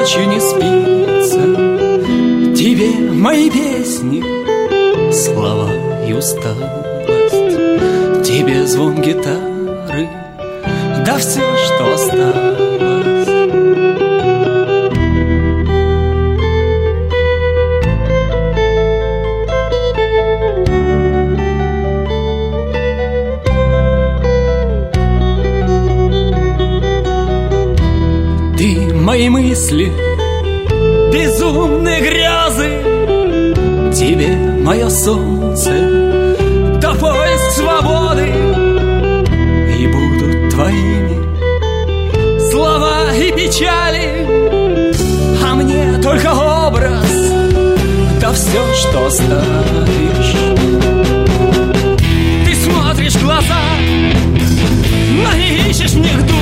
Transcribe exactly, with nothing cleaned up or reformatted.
ночью не спится. Тебе мои песни, слова и усталость, тебе звон гитары, да все, что осталось. Ты мои мысли, безумные грезы, тебе мое солнце, да поиск свободы, и будут твоими слова и печали, а мне только образ, да все, что оставишь. Ты смотришь в глаза, но не ищешь в них душ.